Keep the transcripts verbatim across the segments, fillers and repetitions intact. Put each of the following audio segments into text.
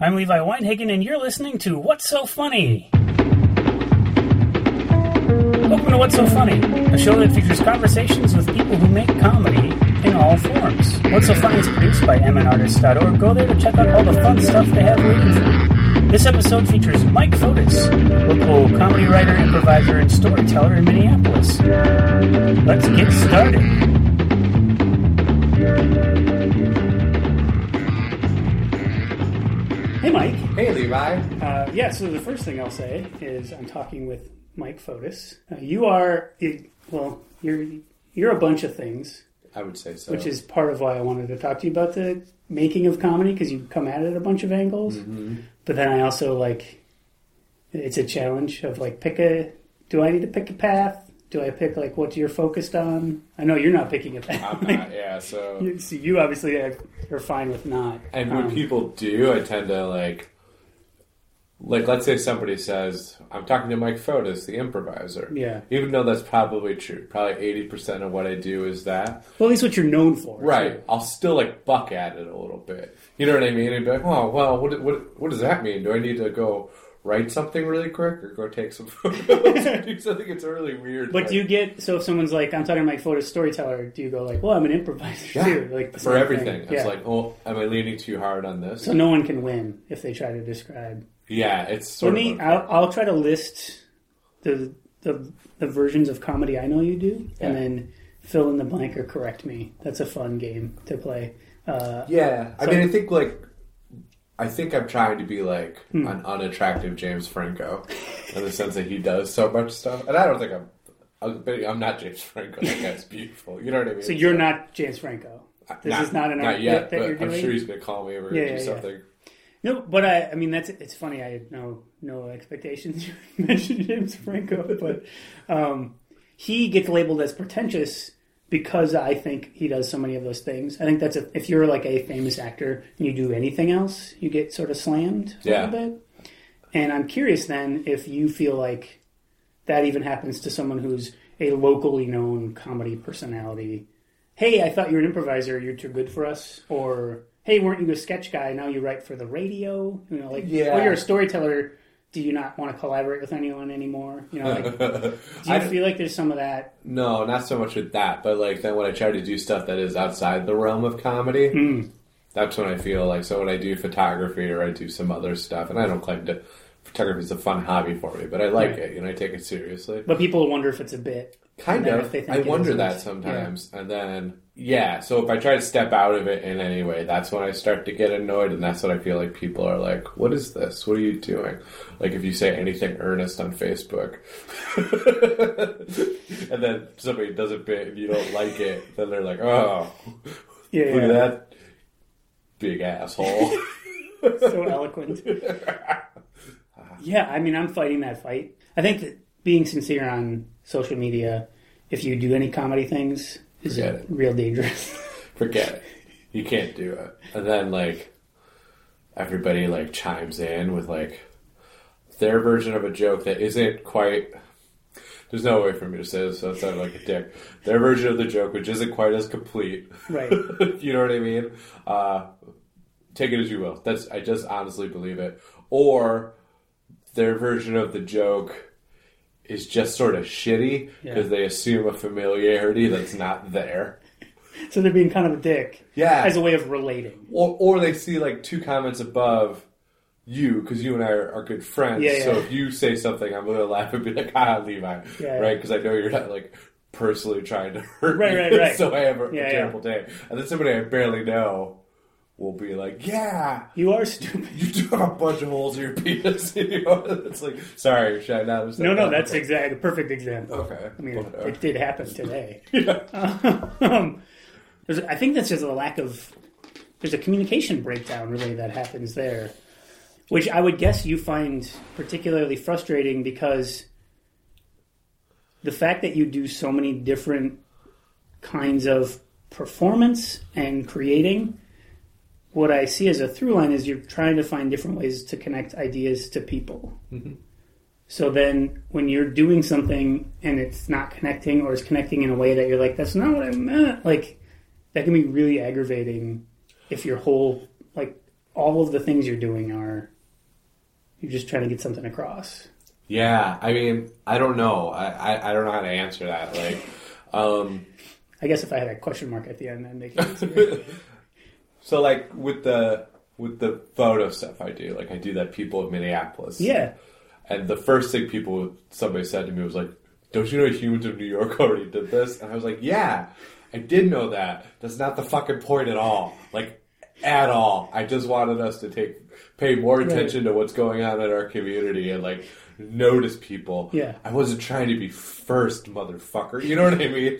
I'm Levi Weinhagen, and you're listening to What's So Funny? Welcome to What's So Funny, a show that features conversations with people who make comedy in all forms. What's So Funny is produced by m n artists dot org. Go there to check out all the fun stuff they have waiting for you. This episode features Mike Fotis, local comedy writer, improviser, and storyteller in Minneapolis. Let's get started. Hey, Mike. Hey, Levi. Uh, yeah, so the first thing I'll say is I'm talking with Mike Fotis. Uh, you are, it, well, you're you're a bunch of things. I would say so. Which is part of why I wanted to talk to you about the making of comedy, because you come at it a bunch of angles. Mm-hmm. But then I also, like, it's a challenge of, like, pick a, do I need to pick a path? Do I pick, like, what you're focused on? I know you're not picking a path. I'm not, yeah, so... You, so you obviously are, are fine with not. And when um, people do, I tend to, like... Like, let's say somebody says, I'm talking to Mike Fotis, the improviser. Yeah. Even though that's probably true. Probably eighty percent of what I do is that. Well, at least what you're known for. Right. So. I'll still, like, buck at it a little bit. You know what I mean? And be like, oh, well, what, what, what does that mean? Do I need to go... write something really quick or go take some photos? I think it's really weird. But do you get, so if someone's like, I'm talking to Mike Fotis, storyteller, do you go like, well, I'm an improviser yeah. too? Like for everything. Yeah. It's like, oh, am I leaning too hard on this? So no one can win if they try to describe. Yeah, it's sort Let me, of... I'll, I'll try to list the, the the versions of comedy I know you do, yeah. and then fill in the blank or correct me. That's a fun game to play. Uh, yeah, I so, mean, I think like... I think I'm trying to be like hmm. an unattractive James Franco in the sense that he does so much stuff. And I don't think I'm... I'm not James Franco. That guy's beautiful. You know what I mean? So you're so, not James Franco? This not, is not an not art yet, that but you're doing? I'm sure he's going to call me or yeah, do yeah, something. Yeah. No, but I, I mean, that's it's funny. I had no no expectations. You mentioned James Franco, but um, he gets labeled as pretentious because I think he does so many of those things. I think that's a, if you're like a famous actor and you do anything else, you get sort of slammed a yeah. little bit. And I'm curious then if you feel like that even happens to someone who's a locally known comedy personality. Hey, I thought you were an improviser. You're too good for us. Or, hey, weren't you a sketch guy? Now you write for the radio. You know, like, yeah. or you're a storyteller. Do you not want to collaborate with anyone anymore? You know, like, do you feel like there's some of that? No, not so much with that. But like then when I try to do stuff that is outside the realm of comedy, mm. that's when I feel like, so when I do photography or I do some other stuff, and I don't claim to, photography is a fun hobby for me, but I like right. it, you know, I take it seriously. But people wonder if it's a bit. Kind of. I wonder that sometimes. Yeah. And then, yeah, so if I try to step out of it in any way, that's when I start to get annoyed, and that's when I feel like people are like, what is this? What are you doing? Like if you say anything earnest on Facebook, and then somebody does a bit and you don't like it, then they're like, oh, yeah, look yeah. at that big asshole. So eloquent. Yeah, I mean, I'm fighting that fight. I think that being sincere on social media, if you do any comedy things, is real dangerous. Forget it. You can't do it. And then, like, everybody, like, chimes in with, like, their version of a joke that isn't quite... There's no way for me to say this, so it sounds like a dick. Their version of the joke, which isn't quite as complete. Right. You know what I mean? Uh, take it as you will. That's I just honestly believe it. Or their version of the joke... is just sort of shitty because yeah. they assume a familiarity that's not there. So they're being kind of a dick. Yeah. As a way of relating. Or or they see like two comments above you because you and I are, are good friends. Yeah, yeah. So if you say something, I'm going to laugh and be like, ah, Levi. Yeah, right? Because I know you're not like personally trying to hurt right, me. Right, right, So I have a, yeah, a terrible yeah. day. And then somebody I barely know will be like, yeah. You are stupid. You do have a bunch of holes in your penis. You know? It's like, sorry, should I not have said No, no, that? that's exactly a perfect example. Okay. I mean, Whatever. it, it did happen today. Yeah. um, there's, I think that's just a lack of... There's a communication breakdown, really, that happens there. Which I would guess you find particularly frustrating because the fact that you do so many different kinds of performance and creating... What I see as a through line is you're trying to find different ways to connect ideas to people. Mm-hmm. So then when you're doing something and it's not connecting or it's connecting in a way that you're like, that's not what I meant, like, that can be really aggravating if your whole, like, all of the things you're doing are you're just trying to get something across. Yeah, I mean, I don't know. I, I, I don't know how to answer that. Like, um, I guess if I had a question mark at the end, that'd make it easier. So, like, with the with the photo stuff I do, like, I do that People of Minneapolis. Yeah. And the first thing people, somebody said to me was like, don't you know Humans of New York already did this? And I was like, yeah, I did know that. That's not the fucking point at all. Like, at all. I just wanted us to take pay more attention right. to what's going on in our community and, like, notice people. Yeah. I wasn't trying to be first, motherfucker. You know what I mean?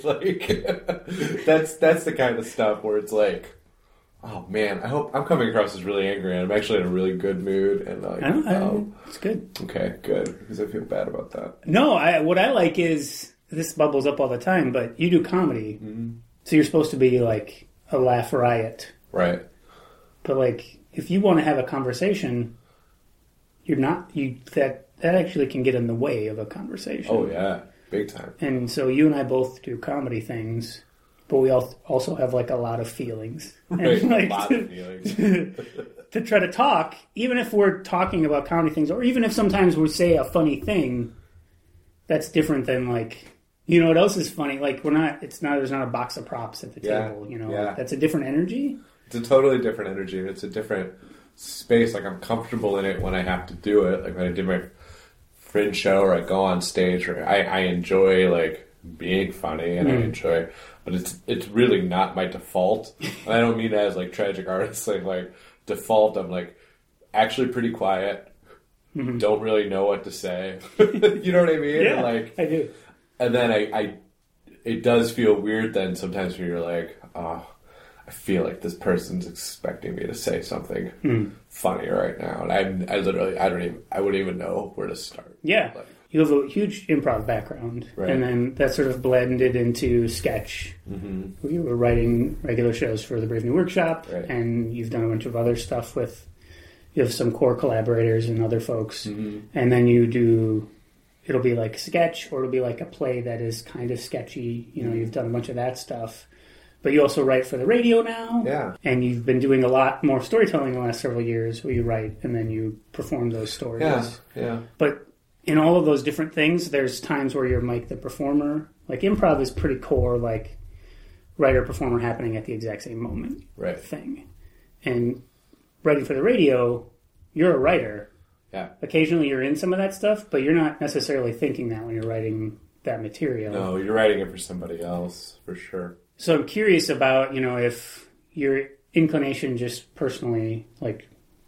Like, that's that's the kind of stuff where it's like, oh man, I hope I'm coming across as really angry and I'm actually in a really good mood and like, I don't, I don't, um, it's good. Okay, good, because I feel bad about that. No, I what I like is this bubbles up all the time, but you do comedy, mm-hmm. so you're supposed to be like a laugh riot, right? But like, if you want to have a conversation, you're not you that that actually can get in the way of a conversation. Oh yeah, big time. And so you and I both do comedy things. But we also have, like, a lot of feelings. Right, and, like, a lot to, of feelings. to try to talk, even if we're talking about comedy things, or even if sometimes we say a funny thing, that's different than, like, you know what else is funny? Like, we're not, it's not, there's not a box of props at the yeah, table, you know? Yeah. That's a different energy. It's a totally different energy, and it's a different space. Like, I'm comfortable in it when I have to do it. Like, when I did my Fringe show, or I go on stage, or I, I enjoy, like, being funny, and mm. I enjoy... But it's it's really not my default. And I don't mean that as like tragic artist. Like, like default, I'm like actually pretty quiet. Mm-hmm. Don't really know what to say. You know what I mean? Yeah, and like, I do. And then I, I, it does feel weird then sometimes when you're like, oh, I feel like this person's expecting me to say something mm. funny right now. And I, I literally, I don't even, I wouldn't even know where to start. Yeah. Like, you have a huge improv background, right. and then that sort of blended into sketch. Mm-hmm. You were writing regular shows for the Brave New Workshop, right. and you've done a bunch of other stuff with, you have some core collaborators and other folks, mm-hmm. and then you do, it'll be like sketch, or it'll be like a play that is kind of sketchy. You know, mm-hmm. you've done a bunch of that stuff. But you also write for the radio now, yeah. and you've been doing a lot more storytelling the last several years, where you write and then you perform those stories. Yeah, yeah. But in all of those different things, there's times where you're Mike the performer. Like, improv is pretty core, like, writer-performer happening at the exact same moment right. thing. And writing for the radio, you're a writer. Yeah. Occasionally you're in some of that stuff, but you're not necessarily thinking that when you're writing that material. No, you're writing it for somebody else, for sure. So I'm curious about, you know, if your inclination just personally, like,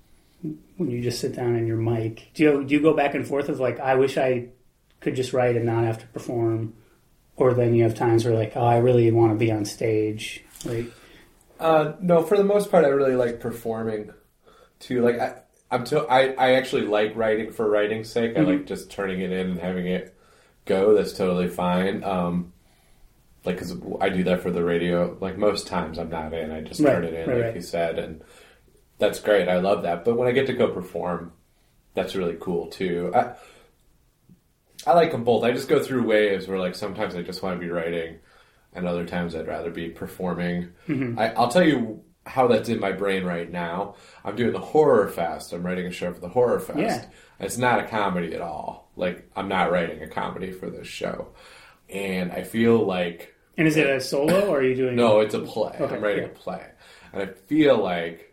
when you just sit down and your mic, do you do you go back and forth of like, I wish I could just write and not have to perform, or then you have times where like, oh, I really want to be on stage, like? Uh, no, for the most part, I really like performing too. Like I, I'm to, I, I actually like writing for writing's sake. Mm-hmm. I like just turning it in and having it go. That's totally fine. Um, like, cause I do that for the radio. Like most times, I'm not in. I just right, turn it in, right, like right. you said, and. That's great. I love that. But when I get to go perform, that's really cool too. I, I like them both. I just go through waves where like sometimes I just want to be writing and other times I'd rather be performing. Mm-hmm. I, I'll tell you how that's in my brain right now. I'm doing the Horror Fest. I'm writing a show for the Horror Fest. Yeah. It's not a comedy at all. Like, I'm not writing a comedy for this show. And I feel like... And is it a solo or are you doing... No, it's a play. Okay, I'm writing yeah. a play. And I feel like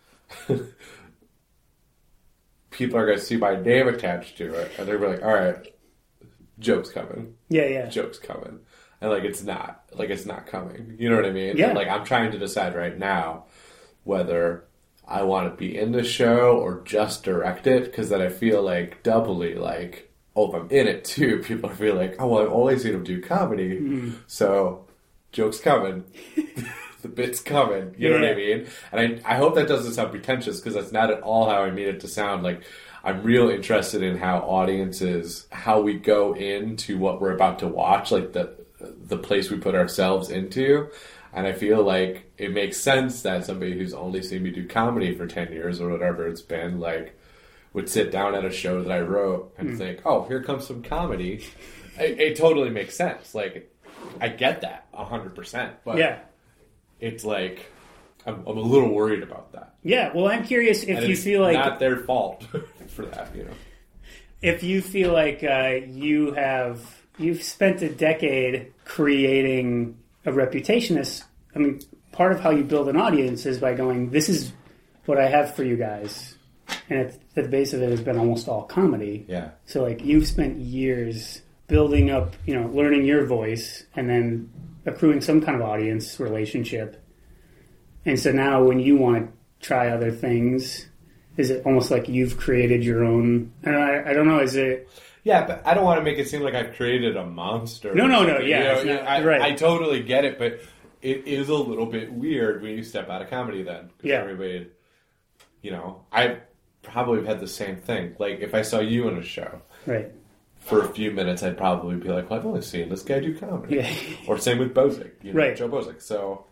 people are going to see my name attached to it, and they're going to be like, all right, joke's coming. Yeah, yeah. Joke's coming. And, like, it's not. Like, it's not coming. You know what I mean? Yeah. And, like, I'm trying to decide right now whether I want to be in the show or just direct it, because then I feel, like, doubly, like, oh, if I'm in it, too, people are feeling like, oh, well, I've only seen him do comedy, mm. so joke's coming. The bit's coming. You know yeah. what I mean? And I, I hope that doesn't sound pretentious, because that's not at all how I mean it to sound. Like, I'm real interested in how audiences, how we go into what we're about to watch, like the the place we put ourselves into. And I feel like it makes sense that somebody who's only seen me do comedy for ten years or whatever it's been, like, would sit down at a show that I wrote and mm. think, oh, here comes some comedy. It, it totally makes sense. Like, I get that one hundred percent. But yeah. it's like, I'm, I'm a little worried about that. Yeah, well, I'm curious if and you it's feel like not their fault for that, you know. If you feel like uh, you have you've spent a decade creating a reputation as, I mean, part of how you build an audience is by going, this is what I have for you guys. And at the base of it has been almost all comedy. Yeah. So, like, you've spent years building up, you know, learning your voice and then accruing some kind of audience relationship. And so now when you want to try other things, is it almost like you've created your own, I don't know, I don't know is it... Yeah, but I don't want to make it seem like I've created a monster. No, no, no, yeah. You know, not, I, right. I totally get it, but it is a little bit weird when you step out of comedy then. Because yeah. everybody, you know, I probably have had the same thing. Like, if I saw you in a show, right, for a few minutes, I'd probably be like, well, I've only seen this guy do comedy. Yeah. Or same with Bozick, you know, right. Joe Bozick. So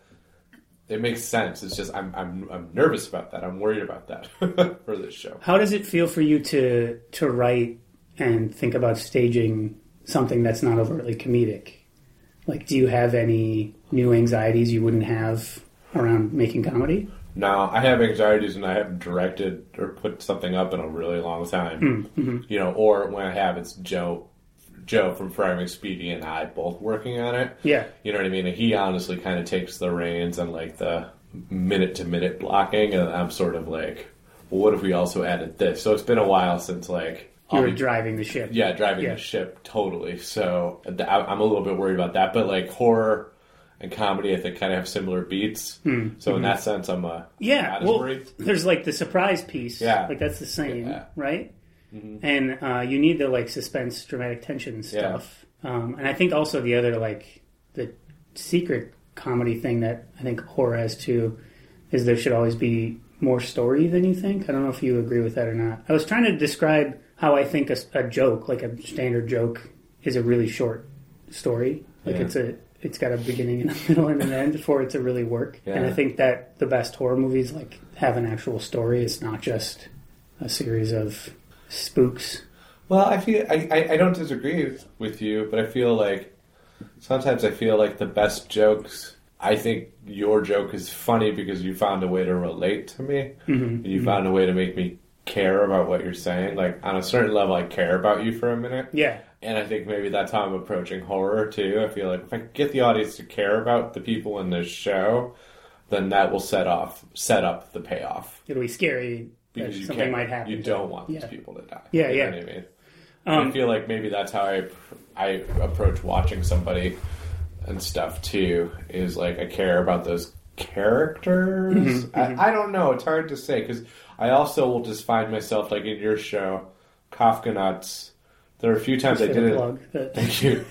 it makes sense. It's just I'm I'm I'm nervous about that. I'm worried about that for this show. How does it feel for you to to write and think about staging something that's not overtly comedic? Like, do you have any new anxieties you wouldn't have around making comedy? No, I have anxieties when I haven't directed or put something up in a really long time. Mm-hmm. You know, or when I have, it's Joe Joe from Friar McSpeedy and I both working on it. Yeah. You know what I mean? And he honestly kind of takes the reins and like the minute-to-minute blocking, and I'm sort of like, well, what if we also added this? So it's been a while since like... You I'll were be, driving the ship. Yeah, driving yeah. the ship, totally. So I'm a little bit worried about that. But like horror and comedy, I think, kind of have similar beats. Mm-hmm. So in that sense, I'm uh, yeah, not as well, worried. There's like the surprise piece. Yeah. Like that's the same, yeah. right? Mm-hmm. And uh, you need the like suspense, dramatic tension stuff. Yeah. Um, and I think also the other like the secret comedy thing that I think horror has too is there should always be more story than you think. I don't know if you agree with that or not. I was trying to describe how I think a, a joke, like a standard joke, is a really short story. Like yeah. it's a, it's got a beginning and a middle and an end for it to really work. Yeah. And I think that the best horror movies like have an actual story. It's not just a series of spooks. Well, I feel I, I, I don't disagree with you, but I feel like sometimes I feel like the best jokes. I think your joke is funny because you found a way to relate to me. Mm-hmm. And you mm-hmm. found a way to make me care about what you're saying. Like, on a certain level, I care about you for a minute. Yeah. And I think maybe that's how I'm approaching horror, too. I feel like if I get the audience to care about the people in this show, then that will set off, set up the payoff. It'll be scary because you something might happen. You don't want yeah. these people to die. Yeah, you yeah. know what I mean? Um, I feel like maybe that's how I, I approach watching somebody and stuff, too, is like I care about those characters. Mm-hmm, I, mm-hmm. I don't know. It's hard to say because I also will just find myself, like in your show, Kafka Nuts. There are a few times I didn't. Plug, but... Thank you.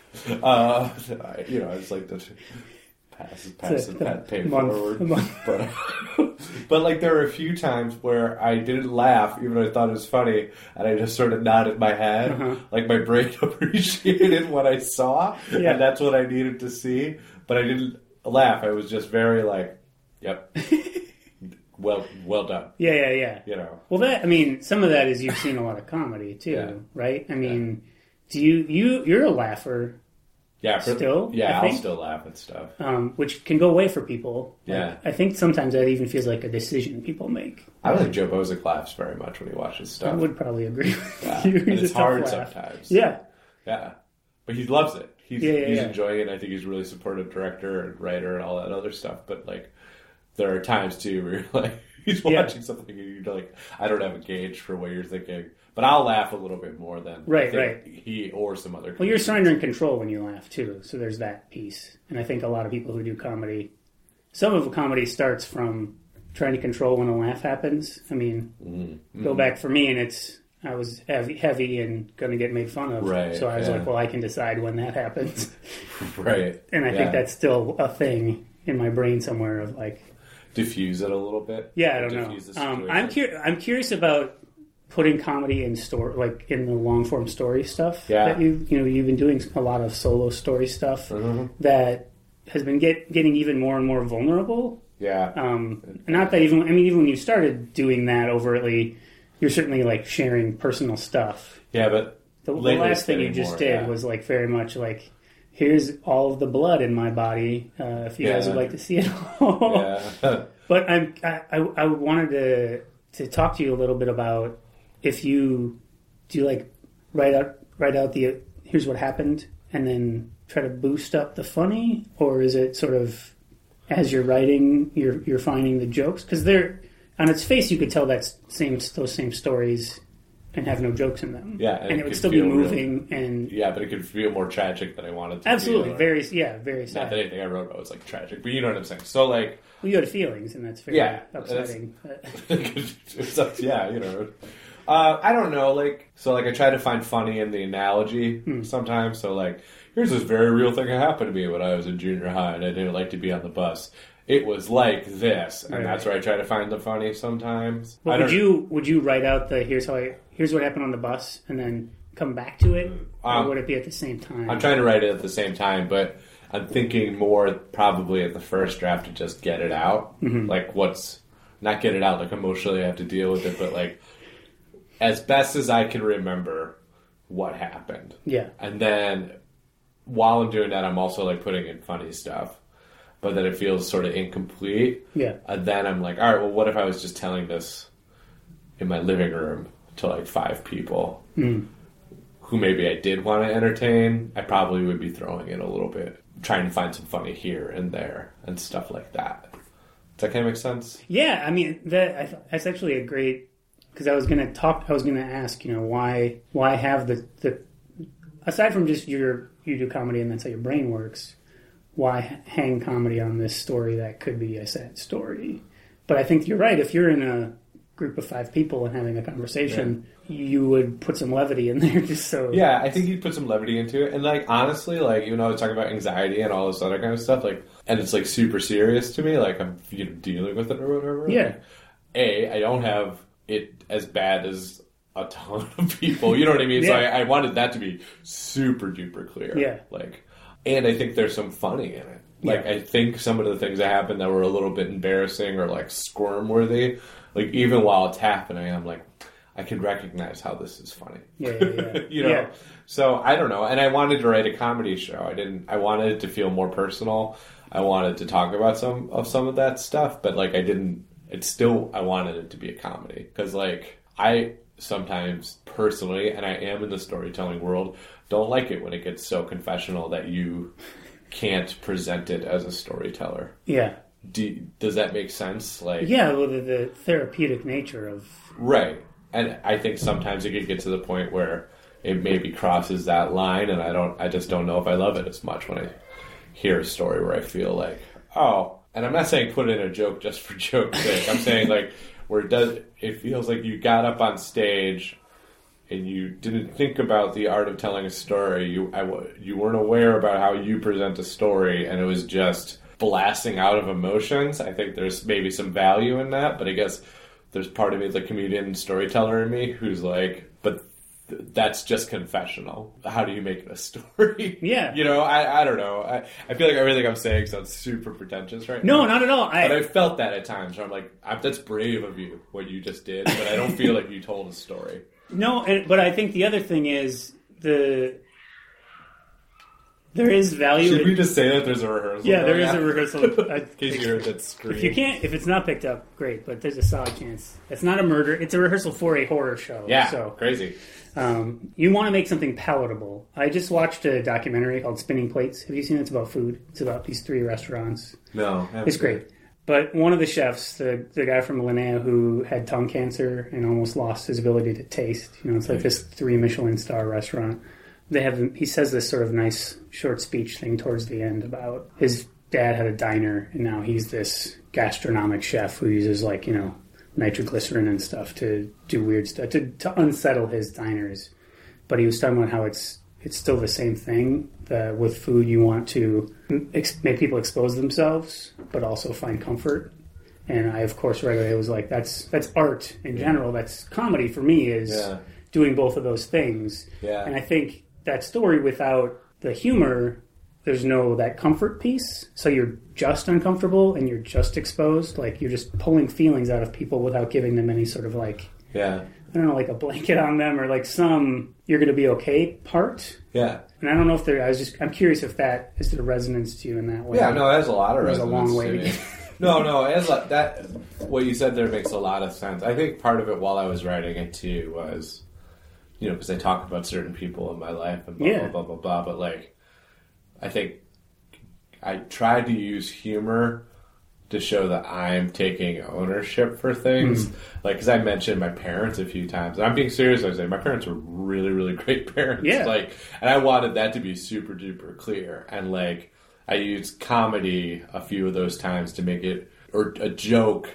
Uh, I, you know, it's like the pass, pass, and pat, pay month, forward. But, but like there were a few times where I didn't laugh, even though I thought it was funny, and I just sort of nodded my head, uh-huh. like my brain appreciated what I saw, yeah. and that's what I needed to see. But I didn't laugh. I was just very like, "Yep." Well, well done. Yeah, yeah, yeah. You know. Well, that I mean, some of that is you've seen a lot of comedy too, yeah. right? I mean, yeah. do you you you're a laugher? Yeah, for, still. Yeah, I think, I'll still laugh at stuff, um, which can go away for people. Yeah, like, I think sometimes that even feels like a decision people make. I don't think Joe Bozick laughs very much when he watches stuff. I would probably agree with yeah. you. And it's hard laugh. sometimes. Yeah, yeah, but he loves it. He's yeah, yeah, he's yeah. enjoying it. I think he's a really supportive director and writer and all that other stuff. But like, there are times too where you're like. He's watching yeah. something and you're like, I don't have a gauge for what you're thinking. But I'll laugh a little bit more than right, I think right. he or some other Well, you're surrendering control when you laugh, too. So there's that piece. And I think a lot of people who do comedy, some of the comedy starts from trying to control when a laugh happens. I mean, mm-hmm. go back for me and it's, I was heavy, heavy and going to get made fun of. Right, so I was yeah. like, well, I can decide when that happens. Right. And I yeah. think that's still a thing in my brain somewhere of like, diffuse it a little bit. Yeah, I don't know. Um, I'm cur- I'm curious about putting comedy in store, like in the long form story stuff. Yeah, that you you know you've been doing a lot of solo story stuff mm-hmm. that has been get getting even more and more vulnerable. Yeah. Um, not that even I mean even when you started doing that overtly, you're certainly like sharing personal stuff. Yeah, but the, the last thing you just more, did yeah. was like very much like. Here's all of the blood in my body. Uh, if you yeah. guys would like to see it all. yeah. But I'm, I, I, I wanted to to talk to you a little bit about if you do you like write out write out the here's what happened and then try to boost up the funny, or is it sort of as you're writing you're you're finding the jokes, because they're on its face you could tell that's same those same stories and have no jokes in them. Yeah, and, and it would still be moving real, and yeah, but it could feel more tragic than I wanted to. Absolutely, feel, very yeah, very sad. Not that anything I wrote about was like tragic, but you know what I'm saying. So like, well, you had feelings, and that's very yeah, upsetting. That's, yeah, you know. Uh, I don't know, like, so like I try to find funny in the analogy hmm. sometimes. So like, here's this very real thing that happened to me when I was in junior high, and I didn't like to be on the bus. It was like this, and right. that's where I try to find the funny sometimes. Well, would you would you write out the here's how I here's what happened on the bus, and then come back to it, um, or would it be at the same time? I'm trying to write it at the same time, but I'm thinking more probably at the first draft to just get it out, mm-hmm. like what's not get it out, like emotionally I have to deal with it, but like as best as I can remember what happened. Yeah, and then while I'm doing that, I'm also like putting in funny stuff. But then it feels sort of incomplete. Yeah. And then I'm like, all right, well, what if I was just telling this in my living room to like five people mm. who maybe I did want to entertain? I probably would be throwing in a little bit, trying to find some funny here and there and stuff like that. Does that kind of make sense? Yeah, I mean, that I th- that's actually a great, because I was going to talk, I was going to ask, you know, why why have the, the, aside from just your, you do comedy and that's how your brain works, why hang comedy on this story that could be a sad story? But I think you're right. If you're in a group of five people and having a conversation, yeah. you would put some levity in there just so... Yeah, I think you'd put some levity into it. And, like, honestly, like, even though I was talking about anxiety and all this other kind of stuff, like, and it's, like, super serious to me, like, I'm you know, dealing with it or whatever. Yeah. Like, A, I don't have it as bad as a ton of people. You know what I mean? yeah. So I, I wanted that to be super duper clear. Yeah. Like... And I think there's some funny in it. Like, yeah. I think some of the things that happened that were a little bit embarrassing or, like, squirm-worthy, like, even while it's happening, I'm like, I can recognize how this is funny. Yeah, yeah, yeah. you know? Yeah. So, I don't know. And I wanted to write a comedy show. I didn't... I wanted it to feel more personal. I wanted to talk about some of some of that stuff, but, like, I didn't... It's still... I wanted it to be a comedy. Because, like, I sometimes, personally, and I am in the storytelling world... don't like it when it gets so confessional that you can't present it as a storyteller. Yeah. Do, does that make sense? Like, yeah, well, the, the therapeutic nature of... Right. And I think sometimes it could get to the point where it maybe crosses that line, and I don't. I just don't know if I love it as much when I hear a story where I feel like, oh... And I'm not saying put in a joke just for joke's sake. I'm saying, like, where it does... It feels like you got up on stage... and you didn't think about the art of telling a story, you I, you weren't aware about how you present a story, and it was just blasting out of emotions. I think there's maybe some value in that, but I guess there's part of me, the comedian and storyteller in me, who's like, but th- that's just confessional. How do you make it a story? Yeah. You know, I, I don't know. I, I feel like everything I'm saying sounds super pretentious right no, now. No, not at all. I... But I felt that at times where I'm like, I, that's brave of you, what you just did, but I don't feel like you told a story. No, and, but I think the other thing is the there is value. Should in, we just say that there's a rehearsal? Yeah, there is a rehearsal. In case you heard that scream. If you can't, if it's not picked up, great. But there's a solid chance. It's not a murder. It's a rehearsal for a horror show. Yeah, so crazy. Um, you want to make something palatable. I just watched a documentary called Spinning Plates. Have you seen it? It's about food. It's about these three restaurants. No, it's great. But one of the chefs, the the guy from Linnea who had tongue cancer and almost lost his ability to taste, you know, it's like this three Michelin star restaurant. They have he says this sort of nice short speech thing towards the end about his dad had a diner and now he's this gastronomic chef who uses like, you know, nitroglycerin and stuff to do weird stuff to, to unsettle his diners. But he was talking about how it's it's still the same thing. That with food, you want to ex- make people expose themselves, but also find comfort. And I, of course, right away was like, that's that's art in general. That's comedy for me is yeah. doing both of those things. Yeah. And I think that story without the humor, there's no that comfort piece. So you're just uncomfortable and you're just exposed. Like you're just pulling feelings out of people without giving them any sort of like... Yeah. I don't know, like a blanket on them or like some you're going to be okay part. Yeah. And I don't know if there, I was just, I'm curious if that is the resonance to you in that way. Yeah, no, there's a lot of There's resonance. a long way to to me. No, no, as like that, what you said there makes a lot of sense. I think part of it while I was writing it too was, you know, because I talk about certain people in my life and blah, Yeah. blah, blah, blah, blah. But like, I think I tried to use humor to show that I'm taking ownership for things. Mm. Like, because I mentioned my parents a few times. And I'm being serious. I was saying my parents were really, really great parents. Yeah. Like, and I wanted that to be super duper clear. And like, I used comedy a few of those times to make it, or a joke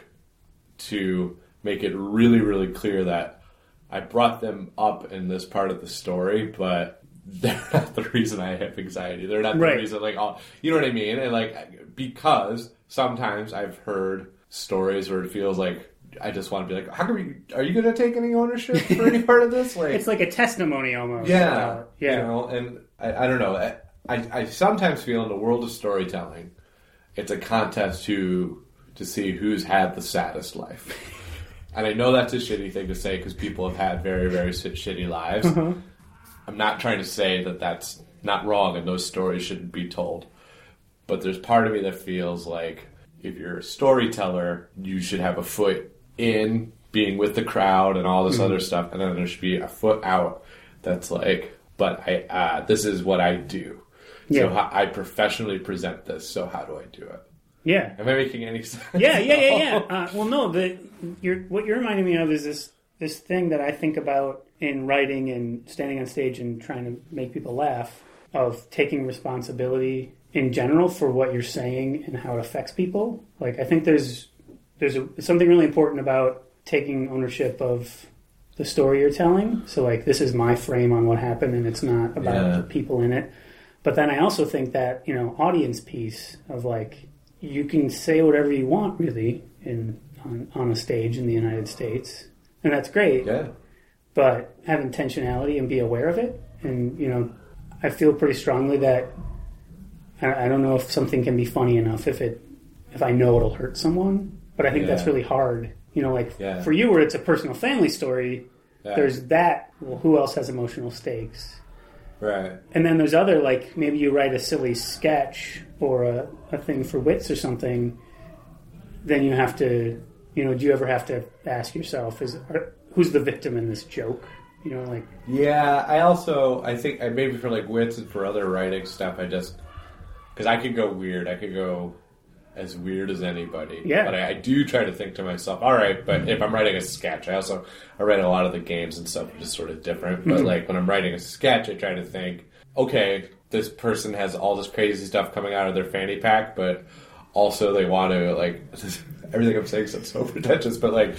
to make it really, really clear that I brought them up in this part of the story, but they're not the reason I have anxiety. They're not the right. reason, like, oh, you know what I mean? And like, because sometimes I've heard stories where it feels like I just want to be like, how can we, are you going to take any ownership for any part of this? Like, it's like a testimony almost. Yeah. Uh, yeah. You know, and I, I don't know. I, I, I sometimes feel in the world of storytelling, it's a contest to to see who's had the saddest life. And I know that's a shitty thing to say because people have had very, very shitty lives. Uh-huh. I'm not trying to say that that's not wrong and those stories shouldn't be told. But there's part of me that feels like if you're a storyteller, you should have a foot in being with the crowd and all this mm-hmm. other stuff. And then there should be a foot out that's like, but I uh, this is what I do. Yeah. So how, I professionally present this, so how do I do it? Yeah. Am I making any sense? Yeah, yeah, yeah, yeah. Uh, well, no, the, you're, what you're reminding me of is this this thing that I think about in writing and standing on stage and trying to make people laugh, of taking responsibility in general for what you're saying and how it affects people. Like, I think there's there's a, something really important about taking ownership of the story you're telling. So, like, this is my frame on what happened, and it's not about yeah. the people in it. But then I also think that, you know, audience piece of like, you can say whatever you want really in on, on a stage in the United States. And that's great. Yeah. But have intentionality and be aware of it. And, you know, I feel pretty strongly that I, I don't know if something can be funny enough if it if I know it'll hurt someone. But I think yeah. that's really hard. You know, like yeah. for you where it's a personal family story, yeah. there's that, well, who else has emotional stakes? Right. And then there's other, like, maybe you write a silly sketch or a, a thing for wits or something, then you have to, you know, do you ever have to ask yourself, is are, who's the victim in this joke? You know, like... Yeah, I also, I think, maybe for, like, wits and for other writing stuff, I just... Because I could go weird. I could go as weird as anybody. Yeah. But I, I do try to think to myself, all right, but if I'm writing a sketch, I also, I write a lot of the games and stuff, which is sort of different. But, mm-hmm. like, when I'm writing a sketch, I try to think, okay, this person has all this crazy stuff coming out of their fanny pack, but also they want to, like, everything I'm saying sounds so pretentious, but, like,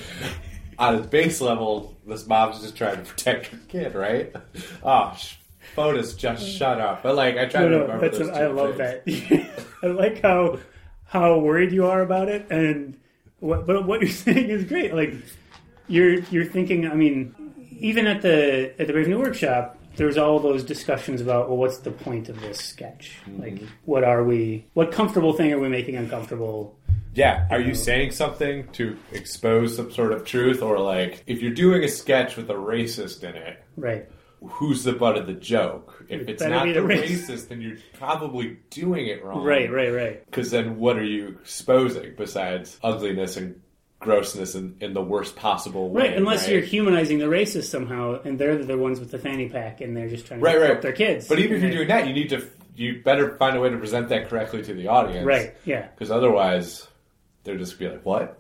on its base level, this mom's just trying to protect her kid, right? Oh, Fotis, just shut up. But, like, I try no, to no, remember that's those what, two I love things. that. I like how how worried you are about it, and what, but what you're saying is great. Like, you're you're thinking, I mean, even at the at the Brave New Workshop, there was all those discussions about, well, what's the point of this sketch? Mm-hmm. Like, what are we, what comfortable thing are we making uncomfortable? Yeah, are you saying something to expose some sort of truth? Or, like, if you're doing a sketch with a racist in it, right? Who's the butt of the joke? If It it's better not be the the racist. racist, then you're probably doing it wrong. Right, right, right. Because then what are you exposing besides ugliness and grossness in, in the worst possible way? Right, unless right? you're humanizing the racist somehow, and they're the ones with the fanny pack, and they're just trying to right, help right. their kids. But even if and you're doing that, you need to, you better find a way to present that correctly to the audience. Right, yeah. Because otherwise, they'll just be like, what?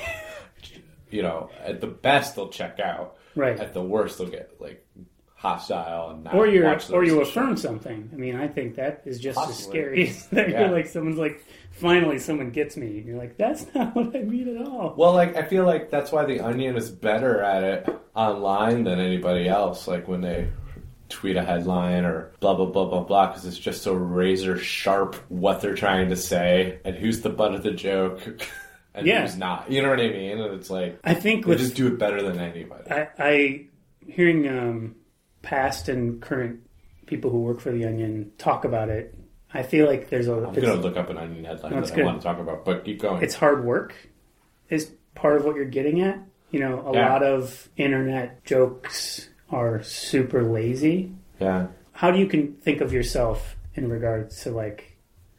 You know, at the best, they'll check out. Right. At the worst, they'll get, like, hostile and not or you watch the or you rest of the affirm show. something. I mean, I think that is just Possibly. as scary as that. Yeah. You're like, someone's like, finally, someone gets me. And you're like, that's not what I mean at all. Well, like, I feel like that's why The Onion is better at it online than anybody else. Like, when they tweet a headline or blah, blah, blah, blah, blah, because it's just so razor sharp what they're trying to say and who's the butt of the joke and yeah. who's not. You know what I mean? And it's like, I think they with, just do it better than anybody. I, I hearing um, past and current people who work for The Onion talk about it, I feel like there's a... I'm going to look up an Onion headline no, that good. I want to talk about, but keep going. It's hard work is part of what you're getting at. You know, a yeah. lot of internet jokes are super lazy. Yeah. How do you can think of yourself in regards to, like,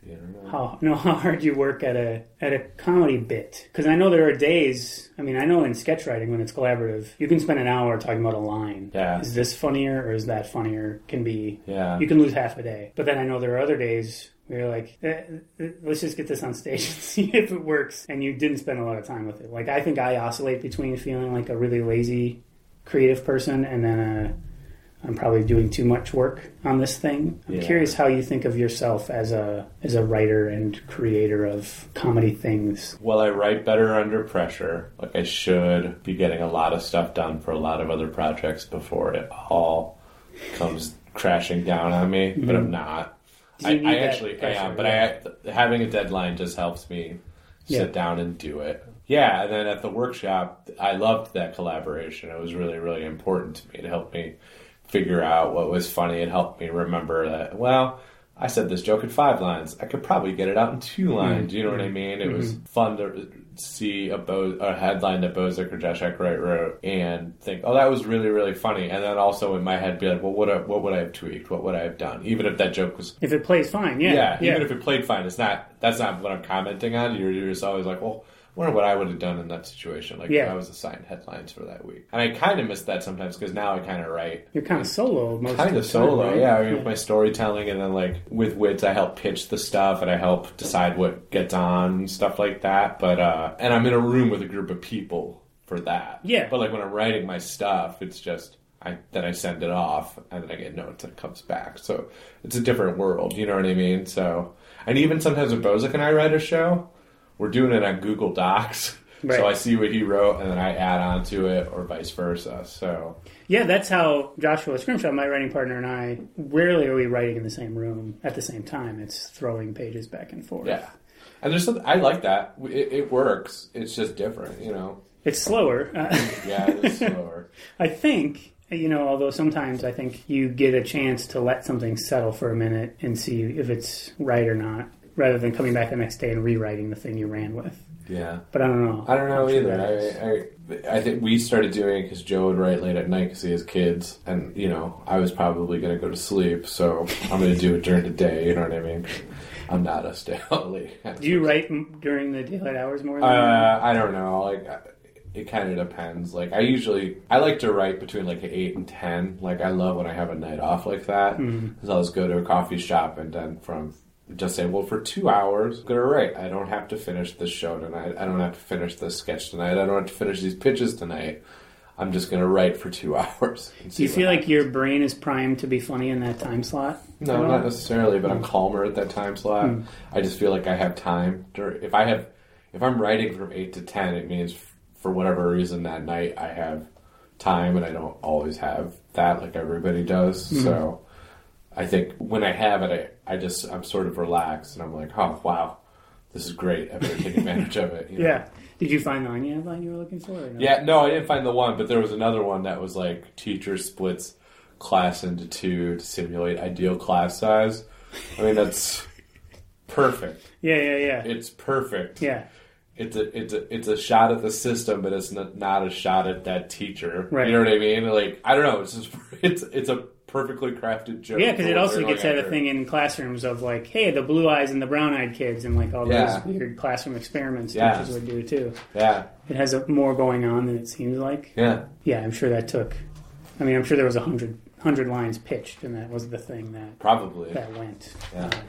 the internet. How no, how hard you work at a at a comedy bit? Because I know there are days. I mean, I know in sketch writing when it's collaborative, you can spend an hour talking about a line. Yeah. Is this funnier or is that funnier? Can be. Yeah. You can lose half a day. But then I know there are other days where you're like, eh, eh, let's just get this on stage and see if it works. And you didn't spend a lot of time with it. Like I think I oscillate between feeling like a really lazy creative person and then a. I'm probably doing too much work on this thing. I'm yeah. curious how you think of yourself as a as a writer and creator of comedy things. Well, I write better under pressure. Like I should be getting a lot of stuff done for a lot of other projects before it all comes crashing down on me, mm-hmm. but I'm not. I, I actually pressure, am, but yeah. I having a deadline just helps me sit yeah. down and do it. Yeah, and then at the workshop, I loved that collaboration. It was really, really important to me to help me figure out what was funny. It helped me remember that, well, I said this joke in five lines. I could probably get it out in two lines. Mm-hmm. You know what I mean? It mm-hmm. was fun to see a, Bo- a headline that Bozic or Josh Eckhart wrote and think, oh, that was really, really funny. And then also in my head be like, well, what, what would I have tweaked? What would I have done? Even if that joke was... If it plays fine, yeah. Yeah, yeah. even if it played fine. It's not. That's not what I'm commenting on. You're, you're just always like, well... I wonder what I would have done in that situation, like yeah. if I was assigned headlines for that week. And I kind of miss that sometimes because now I kind of write. You're kind of solo most kind of of the solo, time, right? yeah. I mean, yeah. with my storytelling, and then like with Wits, I help pitch the stuff and I help decide what gets on and stuff like that. But uh, and I'm in a room with a group of people for that. Yeah. But like when I'm writing my stuff, it's just I then I send it off and then I get notes and it comes back. So it's a different world. You know what I mean? So and even sometimes when Bozic and I write a show, we're doing it on Google Docs. Right. So I see what he wrote, and then I add on to it, or vice versa. So yeah, that's how Joshua Scrimshaw, my writing partner, and I, rarely are we writing in the same room at the same time. It's throwing pages back and forth. Yeah, and there's something I like that. It, it works. It's just different, you know. It's slower. Yeah, it is slower. I think, you know, although sometimes I think you get a chance to let something settle for a minute and see if it's right or not, rather than coming back the next day and rewriting the thing you ran with. Yeah. But I don't know. I don't know either. I, I I think we started doing it because Joe would write late at night because he has kids. And, you know, I was probably going to go to sleep. So I'm going to do it during the day. You know what I mean? I'm not a stay out late. Do you write during the daylight hours more than uh, I don't know. Like, it kind of depends. Like, I usually, I like to write between like eight and ten. Like, I love when I have a night off like that. Because mm-hmm. I'll just go to a coffee shop and then from... just say, well, for two hours, I'm going to write. I don't have to finish this show tonight. I don't have to finish this sketch tonight. I don't have to finish these pitches tonight. I'm just going to write for two hours. Do you feel happens. like your brain is primed to be funny in that time slot? No, not necessarily, but I'm calmer at that time slot. Mm. I just feel like I have time. If I have, if I'm writing from eight to ten, it means for whatever reason that night I have time, and I don't always have that like everybody does. Mm. So I think when I have it, I, I just, I'm sort of relaxed and I'm like, oh, wow, this is great. I better take advantage of it. You know? Yeah. Did you find the line you, line you were looking for? Or no? Yeah, no, I didn't find the one, but there was another one that was like teacher splits class into two to simulate ideal class size. I mean, that's perfect. Yeah, yeah, yeah. It's perfect. Yeah. It's a, it's a, it's a shot at the system, but it's not, not a shot at that teacher. Right. You know what I mean? Like, I don't know. It's just, it's, it's a perfectly crafted joke. Yeah, because it also gets at a thing in classrooms of like, hey, the blue eyes and the brown eyed kids and like all yeah. those weird classroom experiments yeah. teachers would do too. Yeah. It has a, more going on than it seems like. Yeah. Yeah, I'm sure that took, I mean, I'm sure there was a hundred, hundred lines pitched and that was the thing that probably that went. Yeah. Uh,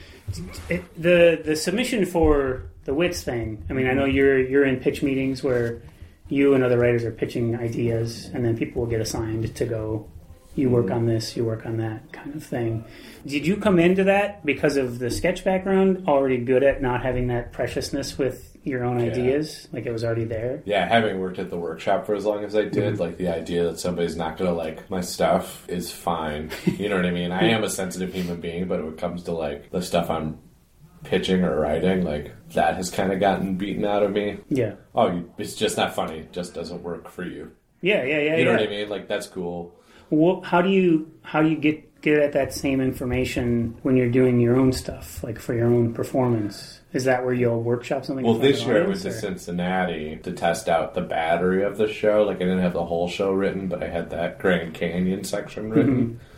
it, the the submission for the Wits thing, I mean, I know you're you're in pitch meetings where you and other writers are pitching ideas and then people will get assigned to go, you work on this, you work on that kind of thing. Did you come into that because of the sketch background, already good at not having that preciousness with your own yeah. ideas? Like it was already there? Yeah, having worked at the workshop for as long as I did, mm-hmm. like the idea that somebody's not going to like my stuff is fine. You know what I mean? I am a sensitive human being, but when it comes to like the stuff I'm pitching or writing, like that has kind of gotten beaten out of me. Yeah. Oh, you, it's just not funny. It just doesn't work for you. Yeah, yeah, yeah. You know yeah. what I mean? Like that's cool. Well, how do you how do you get get at that same information when you're doing your own stuff, like for your own performance? Is that where you'll workshop something? Well, this year I went to Cincinnati to test out the battery of the show. Like I didn't have the whole show written, but I had that Grand Canyon section written.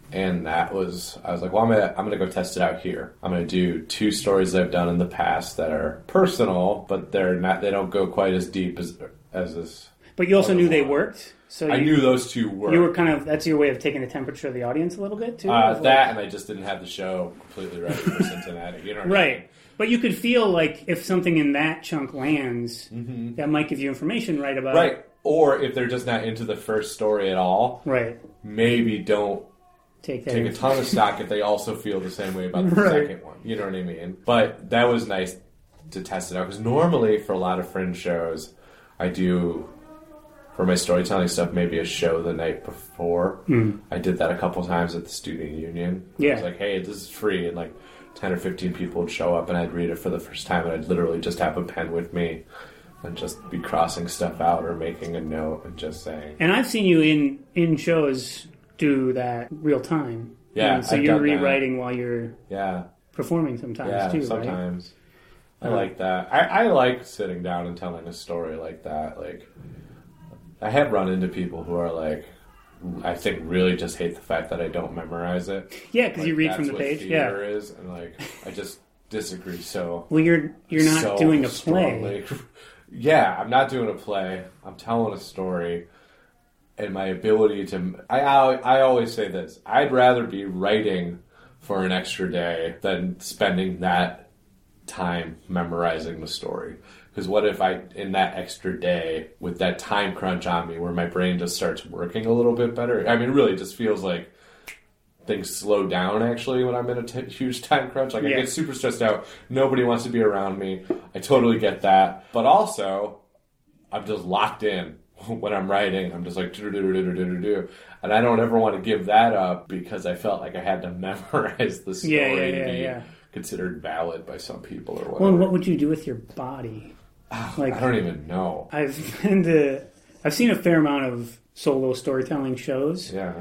And that was, I was like, well, I'm gonna, I'm gonna go test it out here. I'm gonna do two stories that I've done in the past that are personal, but they're not, they don't go quite as deep as as this. But you also knew they worked. So you, I knew those two worked. You were kind of, that's your way of taking the temperature of the audience a little bit too. Uh, like, that, and I just didn't have the show completely ready for Cincinnati. You know what right. I mean? But you could feel like if something in that chunk lands, mm-hmm. that might give you information right about right. it. Or if they're just not into the first story at all, right? Maybe don't take that take a ton of stock if they also feel the same way about the right. second one. You know what I mean? But that was nice to test it out because normally for a lot of fringe shows, I do for my storytelling stuff maybe a show the night before. Mm. I did that a couple times at the student union. Yeah, I was like, hey, this is free, and like ten or fifteen people would show up, and I'd read it for the first time, and I'd literally just have a pen with me. And just be crossing stuff out or making a note and just saying. And I've seen you in, in shows do that real time. Yeah, and so I've you're done rewriting that. while you're yeah performing sometimes yeah, too. sometimes. Right? I like that. I, I like sitting down and telling a story like that. Like, I have run into people who are like, I think really just hate the fact that I don't memorize it. Yeah, because like, you read from the what page. Theater Yeah, is, and like I just disagree. So well, you're you're not so doing a strongly. play. Yeah, I'm not doing a play. I'm telling a story. And my ability to... I, I, I always say this. I'd rather be writing for an extra day than spending that time memorizing the story. Because what if I, in that extra day, with that time crunch on me, where my brain just starts working a little bit better? I mean, it really just feels like things slow down, actually, when I'm in a t- huge time crunch. Like, yeah. I get super stressed out. Nobody wants to be around me. I totally get that. But also, I'm just locked in when I'm writing. I'm just like, do-do-do-do-do-do-do. And I don't ever want to give that up because I felt like I had to memorize the story yeah, yeah, yeah, to be yeah. considered valid by some people or whatever. Well, and what would you do with your body? Like, I don't even know. I've been to, I've seen a fair amount of solo storytelling shows. Yeah.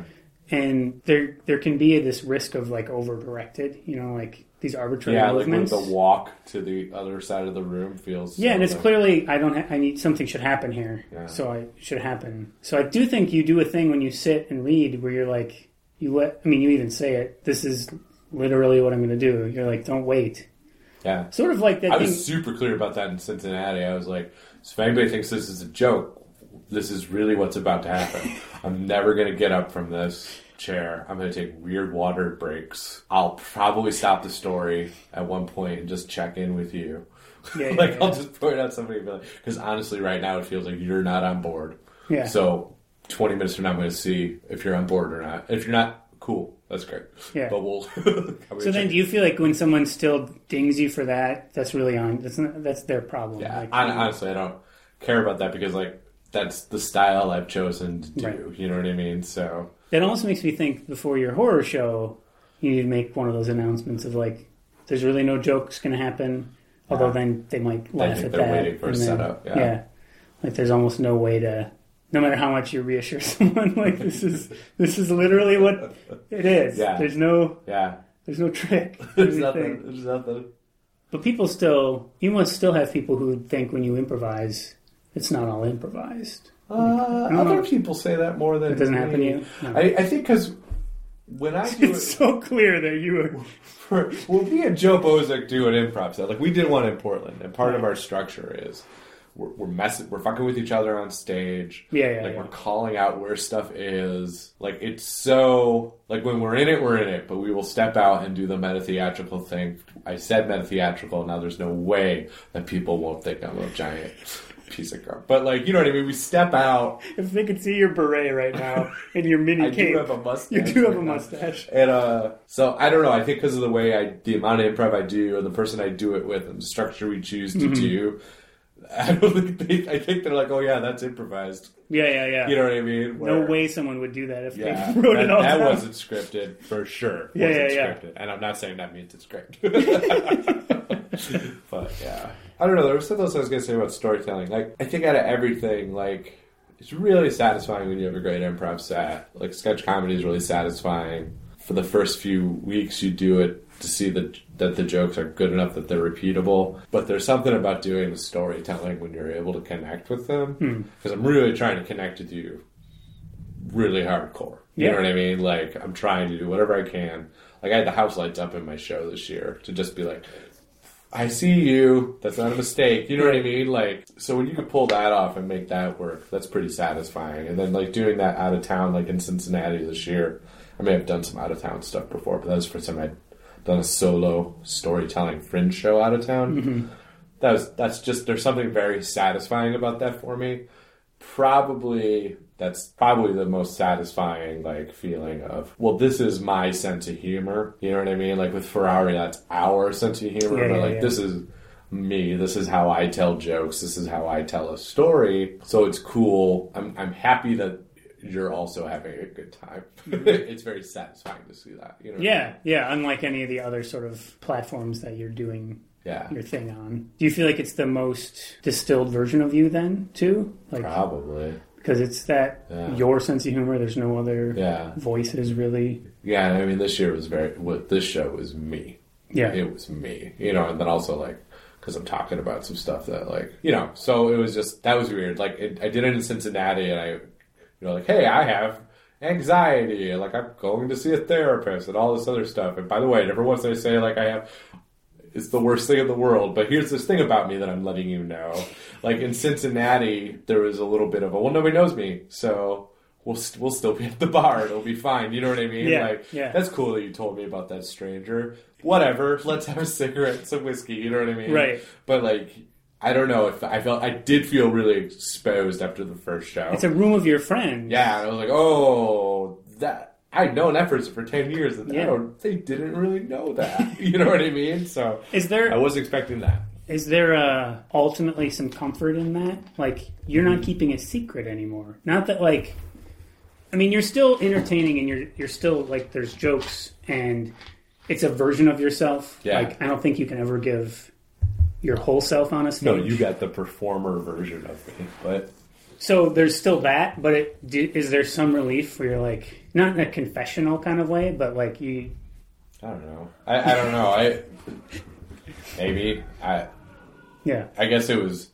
And there there can be this risk of like over-directed, you know, like these arbitrary yeah, movements. Yeah, like when the walk to the other side of the room feels... Yeah, so and it's like, clearly, I don't ha- I need, something should happen here. Yeah. So I should happen. So I do think you do a thing when you sit and read where you're like, you let, I mean, you even say it, this is literally what I'm going to do. You're like, don't wait. Yeah. Sort of like that I thing. was super clear about that in Cincinnati. I was like, so if anybody thinks this is a joke, this is really what's about to happen. I'm never going to get up from this chair. I'm going to take weird water breaks. I'll probably stop the story at one point and just check in with you. Yeah, like, yeah, I'll yeah. just point out somebody and be like, because honestly, right now, it feels like you're not on board. Yeah. So twenty minutes from now, I'm going to see if you're on board or not. If you're not, cool. That's great. Yeah. But we'll... So then do you feel like when someone still dings you for that, that's really on, that's not, that's their problem? Yeah. Like, Hon- honestly, I don't care about that because, like, that's the style I've chosen to do. Right. You know what I mean? So... That almost makes me think before your horror show, you need to make one of those announcements of like, there's really no jokes going to happen. Although yeah. then they might laugh I think at they're that. waiting for a then, setup. Yeah. yeah. Like there's almost no way to, no matter how much you reassure someone, like this is, this is literally what it is. Yeah. There's no, yeah. there's no trick. There's nothing. There's nothing. But people still, you must still have people who think when you improvise, it's not all improvised. Uh, other know. people say that more than it doesn't me. happen to you. No. I, I think because when I do it's it, so clear that you are. For, well, me and Joe Bozek do an improv set. Like we did one in Portland, and part of our structure is we're we're messing, we're fucking with each other on stage. Yeah, yeah. Like yeah. we're calling out where stuff is. Like it's so like when we're in it, we're in it. But we will step out and do the meta theatrical thing. I said meta theatrical. Now there's no way that people won't think I'm a giant piece of gum. But like, you know what I mean? We step out. If they could see your beret right now and your mini I cape. do have a mustache. You do have right a now. mustache. And uh, so I don't know. I think because of the way I, the amount of improv I do, and the person I do it with, and the structure we choose to mm-hmm. do, I don't think they. I think they're like, oh yeah, that's improvised. Yeah, yeah, yeah. You know what I mean? Where, no way someone would do that if yeah, they wrote that, it all that down. wasn't scripted for sure. Yeah, wasn't yeah, scripted. And I'm not saying that means it's scripted. But yeah, I don't know. There was something else I was going to say about storytelling. Like, I think out of everything, like, it's really satisfying when you have a great improv set. Like, sketch comedy is really satisfying. For the first few weeks, you do it to see that that the jokes are good enough that they're repeatable. But there's something about doing the storytelling when you're able to connect with them. Because hmm. I'm really trying to connect with you really hardcore. You Yeah. know what I mean? Like, I'm trying to do whatever I can. Like, I had the house lights up in my show this year to just be like, I see you. That's not a mistake. You know what I mean? Like, so when you can pull that off and make that work, that's pretty satisfying. And then, like, doing that out of town, like in Cincinnati this year, I may have done some out of town stuff before, but that was the first time I'd done a solo storytelling fringe show out of town. Mm-hmm. That was, that's just, there's something very satisfying about that for me. Probably, that's probably the most satisfying, like, feeling of, well, this is my sense of humor. You know what I mean? Like, with Ferrari, that's our sense of humor. Yeah, but, yeah, like, yeah. this is me. This is how I tell jokes. This is how I tell a story. So it's cool. I'm, I'm happy that you're also having a good time. It's very satisfying to see that. You know? Yeah, yeah. Unlike any of the other sort of platforms that you're doing Yeah. your thing on. Do you feel like it's the most distilled version of you then, too? Like, Probably. because it's that Yeah. your sense of humor. There's no other Yeah. voices really. Yeah, I mean, this year was very, what this show was me. Yeah. It was me, you know, and then also, like, because I'm talking about some stuff that, like, you know, so it was just, that was weird. Like, it, I did it in Cincinnati, and I, you know, like, hey, I have anxiety, and, like, I'm going to see a therapist, and all this other stuff. And by the way, never once did I say, like, I have, it's the worst thing in the world, but here's this thing about me that I'm letting you know. Like, in Cincinnati, there was a little bit of a, well, nobody knows me, so we'll st- we'll still be at the bar. It'll be fine. You know what I mean? Yeah, like, yeah. That's cool that you told me about that stranger. Whatever. Let's have a cigarette, some whiskey. You know what I mean? Right. But, like, I don't know if I felt, I did feel really exposed after the first show. It's a room of your friends. Yeah, and I was like, oh, that, I'd known that person for ten years, and Yeah. I don't, they didn't really know that. You know what I mean? So Is there I was expecting that. is there uh, ultimately some comfort in that? Like, you're not keeping a secret anymore. Not that, like, I mean, you're still entertaining, and you're you're still, like, there's jokes, and it's a version of yourself. Yeah. Like, I don't think you can ever give your whole self on a stage. No, you got the performer version of me, but So there's still that, but it, do, is there some relief where you're like, not in a confessional kind of way, but like you... I don't know. I, I don't know. I maybe I Yeah. I guess it was.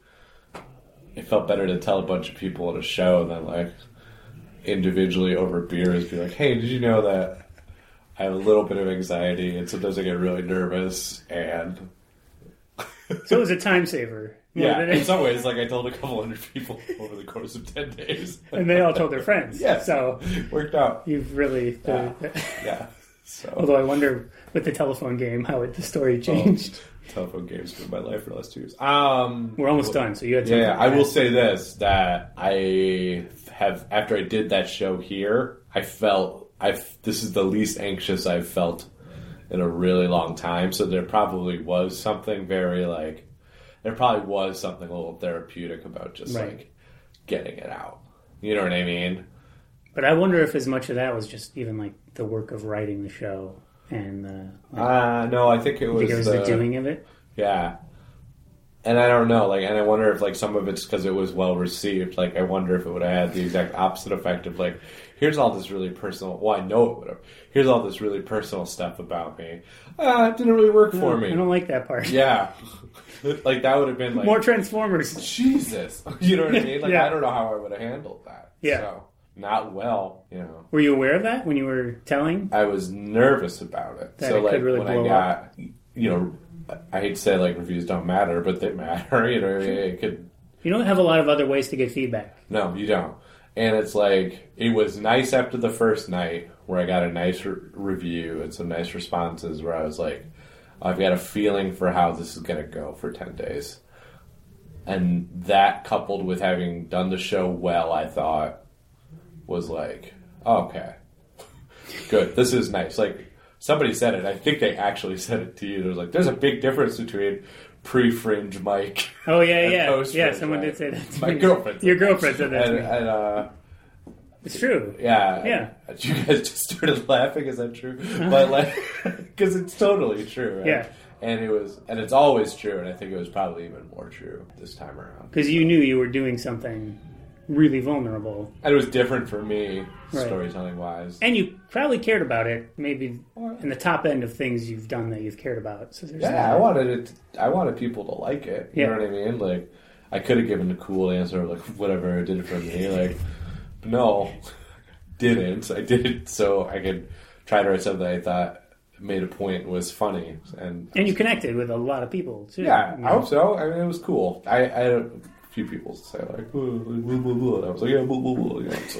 It felt better to tell a bunch of people at a show than like individually over beers, be like, "Hey, did you know that I have a little bit of anxiety, and sometimes I get really nervous." And So it was a time saver. more yeah, than in it- some ways, like I told a couple hundred people over the course of ten days, And they all told their friends. yeah, So worked out. you've really... Yeah. Yeah. So Although I wonder, with the telephone game, how it, the story changed. telephone games been my life for the last two years. Um, We're almost done, so you had Yeah, something yeah, to I will add. say this, that I have, after I did that show here, I felt, I've, this is the least anxious I've felt in a really long time, so there probably was something very, like, there probably was something a little therapeutic about just, Right. like, getting it out. You know what I mean? But I wonder if as much of that was just even like the work of writing the show and the... Like, Uh, no, I think it I was, think it was the, the doing of it. yeah. And I don't know, like, and I wonder if, like, some of it's because it was well received. Like, I wonder if it would have had the exact opposite effect of, like, here's all this really personal. Well, I know it would have. Here's all this really personal stuff about me. Ah, it didn't really work for No, me. I don't like that part. Yeah, like that would have been like More Transformers. Jesus. You know what I mean? Like, Yeah. I don't know how I would have handled that. Yeah. So, not well. You know, Were you aware of that when you were telling? I was nervous about it. That so, it could like, really when I blow got, you know. I hate to say, like, reviews don't matter, but they matter. You know, it could. You don't have a lot of other ways to get feedback. No, you don't. And it's like, it was nice after the first night where I got a nice re- review and some nice responses where I was like, I've got a feeling for how this is going to go for ten days. And that coupled with having done the show well, I thought, was like, oh, okay, good. This is nice. Like, somebody said it. I think they actually said it to you. There's like, there's a big difference between pre-fringe Mike. Oh, yeah, and yeah. post-fringe Yeah, someone Mike. did say that to My me. girlfriend. said Your that. girlfriend said that to and, me. and uh, It's true. yeah, Yeah. You guys just started laughing. Is that true? But like, because it's totally true. Right? Yeah. And it was, and it's always true. And I think it was probably even more true this time around. Because you knew you were doing something really vulnerable. And it was different for me, Right. storytelling wise. And you probably cared about it, maybe in the top end of things you've done that you've cared about. So there's Yeah, that. I wanted it. To, I wanted people to like it. You Yeah. know what I mean? Like, I could have given a cool answer, like whatever it did for me. Like, but no, didn't. I did it so I could try to write something I thought made a point, was funny, and and you connected with a lot of people too. Yeah, you know? I hope so. I mean, it was cool. I, I had a few people say like, blah, blah, blah, blah. And I was like, yeah, blah, blah, blah. You know, so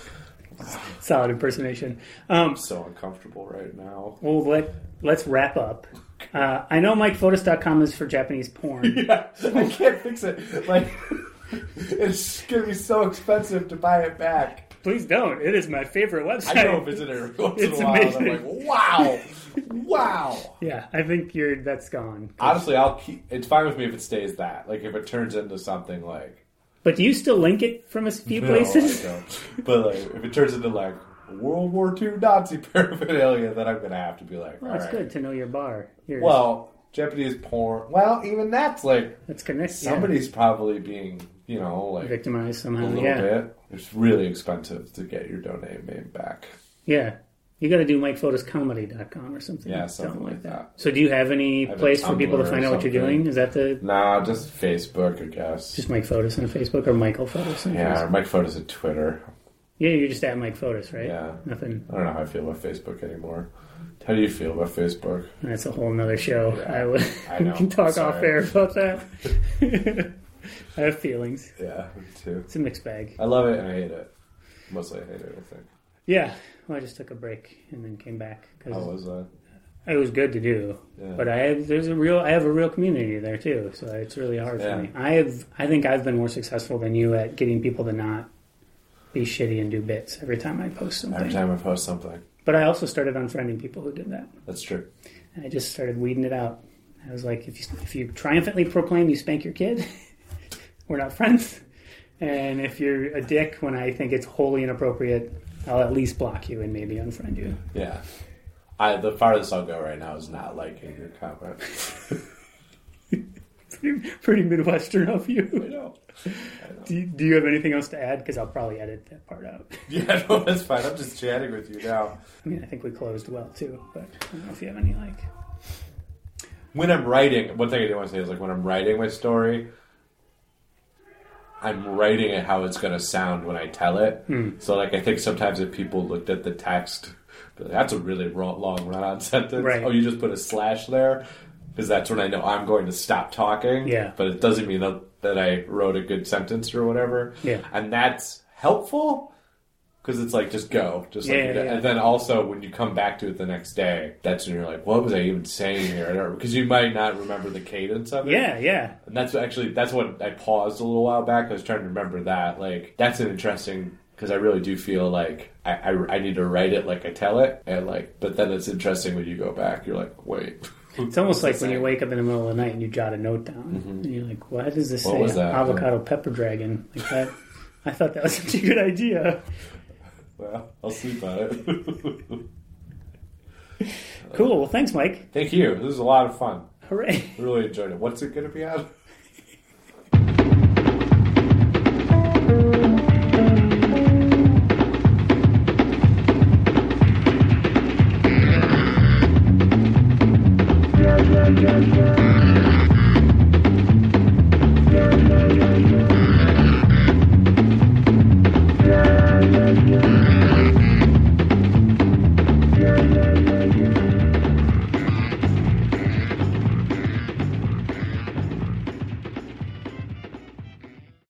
solid impersonation. Um, I'm so uncomfortable right now. well, let let's wrap up. Uh, I know Mike Photos dot com is for Japanese porn. Yeah, I can't fix it. Like, it's gonna be so expensive to buy it back. Please don't. It is my favorite website. I go visit it once It's in a while. amazing. And I'm like, wow, wow. Yeah, I think you're that's gone. Honestly, I'll keep. It's fine with me if it stays that. Like, if it turns into something like. But do you still link it from a few No, places? I don't. But like, if it turns into like World War Two Nazi paraphernalia, then I'm gonna have to be like, Well, all it's right. good to know your bar. Yours. Well, Japanese porn. Well, even that's like That's connected. somebody's probably being, you know, like Victimized a somehow. little Yeah. bit. It's really expensive to get your domain name back. Yeah. You got to do Mike Photos Comedy dot com or something. Yeah, something like that. So do you have any have a place for people to Tumblr or find out what you're something. doing? Is that the Nah, just Facebook, I guess. just Mike Photos on Facebook or Michael Photos on Yeah, Facebook? or Mike Photos at Twitter. Yeah, you're just at Mike Photos, right? Yeah. Nothing. I don't know how I feel about Facebook anymore. How do you feel about Facebook? That's a whole nother show. Yeah, I would I know. we can talk Sorry. off air about that. I have feelings. Yeah, me too. It's a mixed bag. I love it and I hate it. Mostly I hate it, I think. Yeah. Well, I just took a break and then came back How because was that? it was good to do. Yeah. But I have there's a real I have a real community there too, so it's really hard Yeah. for me. I have I think I've been more successful than you at getting people to not be shitty and do bits every time I post something. Every time I post something. But I also started unfriending people who did that. That's true. And I just started weeding it out. I was like, if you if you triumphantly proclaim you spank your kid, we're not friends. And if you're a dick when I think it's wholly inappropriate, I'll at least block you and maybe unfriend you. Yeah. I the farthest I'll go right now is not liking your comment. pretty, pretty Midwestern of I you. know. I know. Do you, do you have anything else to add? Because I'll probably edit that part out. Yeah, no, that's fine. I'm just chatting with you now. I mean, I think we closed well too, but I don't know if you have any like. When I'm writing, one thing I do want to say is like when I'm writing my story, I'm writing it how it's going to sound when I tell it. Mm. So like I think sometimes if people looked at the text, be like, that's a really long, long run-on sentence. Right. Oh, you just put a slash there? Because that's when I know I'm going to stop talking. Yeah. But it doesn't mean that, that I wrote a good sentence or whatever. Yeah. And that's helpful because it's like, just go. Just like, Yeah, yeah, yeah. And then also when you come back to it the next day, that's when you're like, what was I even saying here? Because you might not remember the cadence of it. Yeah, yeah. And that's actually, that's what I paused a little while back. I was trying to remember that. Like, that's an interesting, because I really do feel like I, I, I need to write it like I tell it. And like, but then it's interesting when you go back, you're like, wait. It's almost like when you saying? wake up in the middle of the night and you jot a note down, Mm-hmm. and you're like, "What does this What say?" was that? Avocado pepper dragon. Like that. I thought that was such a good idea. Well, I'll sleep on it. Cool. Well, thanks, Mike. Thank you. This was a lot of fun. Hooray! I really enjoyed it. What's it going to be on? Yeah, yeah, yeah.